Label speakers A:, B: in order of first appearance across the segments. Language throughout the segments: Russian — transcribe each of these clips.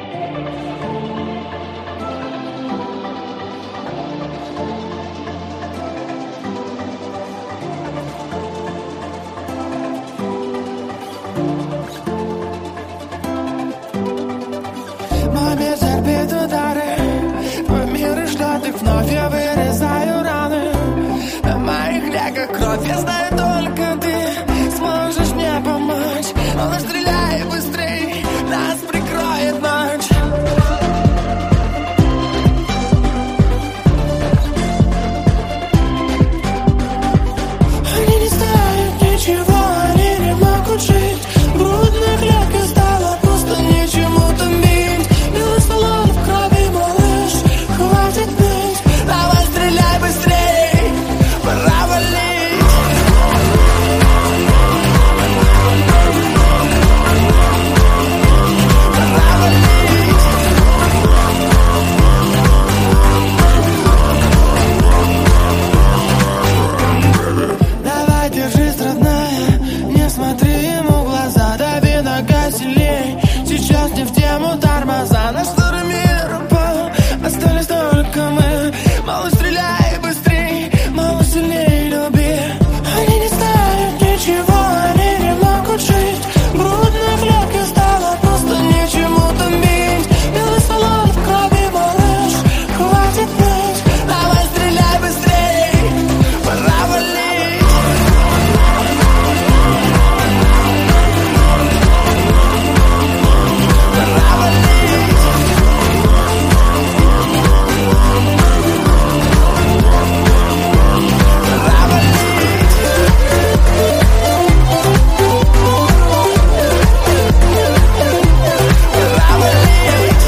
A: Мой мир терпит удары, мой мир ждет их вновь, я вырезаю раны. На моих веках кровь, я знаю, только ты сможешь мне помочь. Малыш, стреляй быстрей, нас прикроет ночь. Они не знают ничего, они не могут жить. Брудная клетка стала пусто, ничему томить. Белый салон в крови, малыш, хватит ныть. Давай стреляй быстрей, пора валить. Пора валить. Давай держись, родная, не смотри ему в глаза, дави на газ сильней. Сейчас не в тему тормоза, наш старый мир упал, остались только мы. Малыш, стреляй быстрей, малыш, сильней люби. Они не знают ничего, они не могут жить. Брудная клетка стала просто, ничему томить. Белый салон в крови, малыш, хватит ныть. Давай стреляй быстрей, пора валить. Пора валить. Пора валить. Пора валить.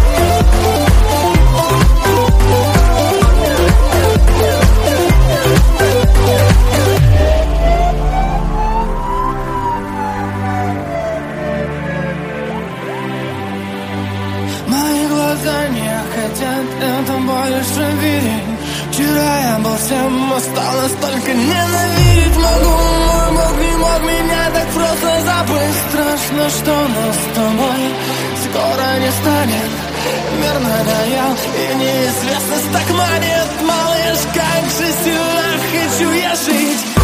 A: Мои глаза не хотят это больше видеть. Вчера я был всем, а стал настолько ненавидеть. Мой Бог не мог меня так просто забыть. Страшно, что нас с тобой скоро не станет. Мир надоел, и неизвестность так манит. Малыш, как же сильно хочу я жить.